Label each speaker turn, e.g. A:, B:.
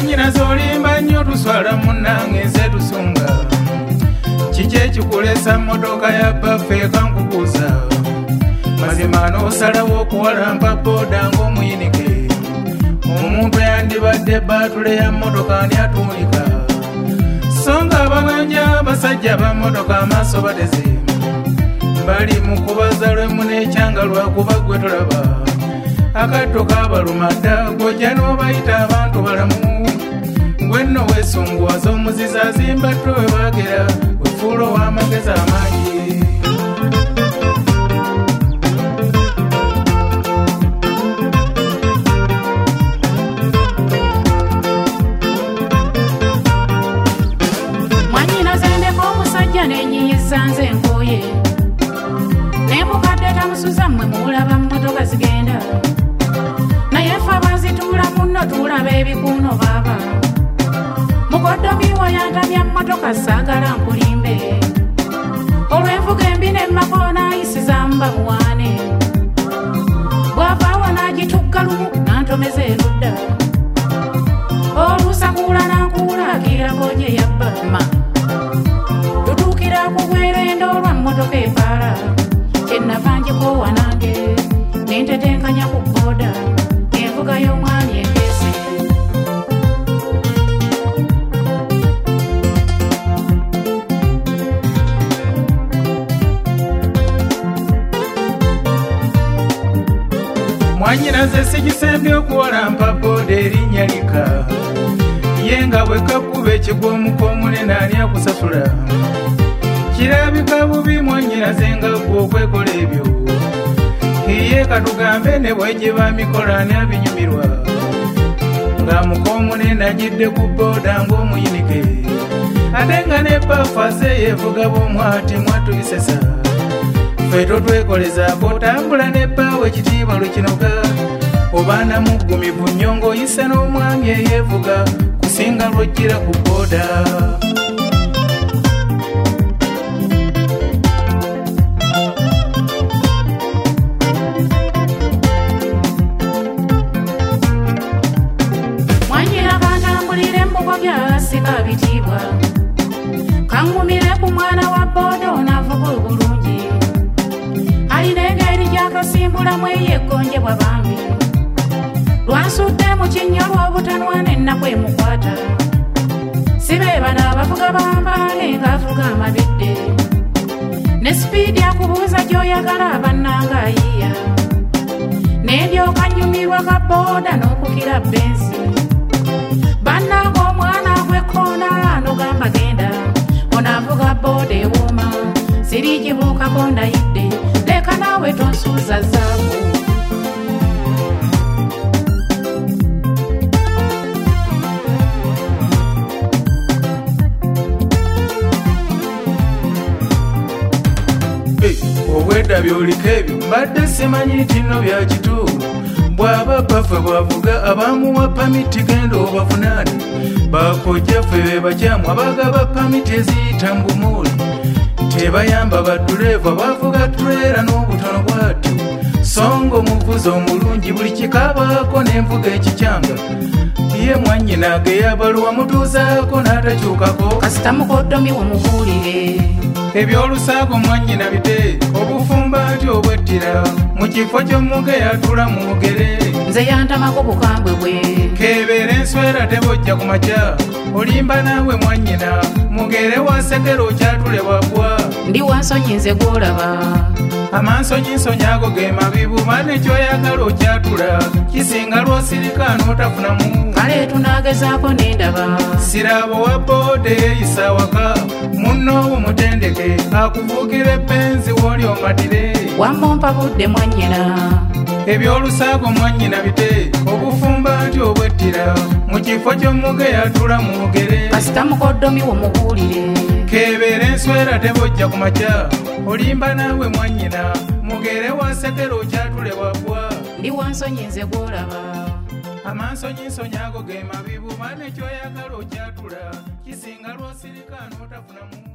A: Mwanyina zolimba nnyo tuswala munnange nze tusunga kiki ekikulesa mmotoka ya baffe kankubuuza mazima n'osalawo okuwalampa booda ng'omuyinike omuntu yandibadde baatule ya mmotoka ani atuulika so nga ababanja abasajja ba mmotoka amaaso bateze bali mu kubaza lwemu n'ekyanga lwakuba gwe tolaba akatto kaabaluma dda gojja n'obayita abantu balamu gwe nno weesunguwaza omuzizi azimba tto we baagera wefuula ow'amagezi amaanyi
B: Mwanyina zendeko omusajja n'enyiyiza nze nkooye ne mukadde tamusuza mmwe muulaba mmotoka zigenda naye ffe abazituula munno tuulaba ebikuuno baaba mugoddomiwo yantamya mmotoka saagala nkulimbe olw'envuga embi n'emmakoona ayisiza mba muwaane bw'avaawo n'agitugga lumu n'antomeza erudda oluusakuula nankuula akirako gye yabba ma tutuukira ku bwerendo olwa mmotoka epaala kyenava njikoowa nange nentetenkanya ku booda envuga y'omwami ekeese
A: Mwanyina ze sigisembye okuwalampa booda erinnya lika ye nga bwe kakuba ekigwomuka omunene ani akusasula kirabika bubi mwanyina ze nga gwe okwekola ebyo ye katugambe ne bwegiba mikola ani abinyumirwa nga muka omunene agidde ku booda ng'omuyinike ate nga ne pafaze yeevuga bw'omwati mwatubisesa ffe totwekolezaako tambula ne bbaawe ekitiibwa lwe kinoga obaana muggumivu nnyo ng'oyise n'omwami eyeevuga kusinga lw'ojjira ku booda
B: Mwanyina kantambulire embugo byasika bitiibwa kaŋŋumire ku mwana wa booda onaavuga obulungi alina engeri gy'akasimbulamu eyeggonjebwa bambi lwansudde mu kinnya lw'obutanwa n'ennaku emukwata sibe bano abavuga bambaale ng'avuga amabidde ne sipiidi akubuuza gy'oyagala abannanga ayiiya n'endyoka nnyumirwa ka booda n'okukira bensi bannanga omwana gw'ekkoona n'ogamba genda onaavuga booda ewooma sirigibuukako ndayidde leka naawe tonsuuza zaabu
A: obwedda byoliko ebyo mbadde simanyi nti nno bya kituufu bw'aba baffe bwavuga abamuwa pamiti genda obavunaane bakojjaffe be bakyamu abagaba pamiti eziyita mbumuuli tebayamba badduleeva bavuga tuleera n'obutono bwatyo songa omuvuzi omulungi buli kikaabaako n'envuga ekikyanga ye mwanyina ge yabaluwa mutuuzaako n'atakyukako
B: kasita mukoddomi womubuulire
A: ebyolusaago mwanyina bite obufumba nti obwettira mu kifo ky'omuge yatula mu mugere
B: nze yantamako bukambwe bwe
A: kebeera enswera tebojja ku makya olimba naawe mwanyina mugere wasekera okyatule wabwa
B: ndi wansonyi nze gw'olaba
A: amansonyi nsonyi ago ge mabibu bane kyoyagala okyatula kisinga lw'osirika n'otafunamu
B: kale tunaagezaako n'endaba
A: sirabo wa booda eyisa waka munnoowo mutendeke akuvuukira epenzi w'oli omatire
B: wammompa budde mwanyina
A: ebyolusaago mwanyina bite obufumba nti obwettira mu kifo ky'omuge yatula mu mugere
B: kasita mukoddomi womubuulire
A: kebeera enswera tebojja ku makya olimba naawe mwanyina mugere wasekera okyatule wabwa
B: ndi wansonyi nze gw'olaba
A: amansonyi nsonyi ago ge mabibu bane kyoyagala okyatula kisinga lw'osirika n'otafunamu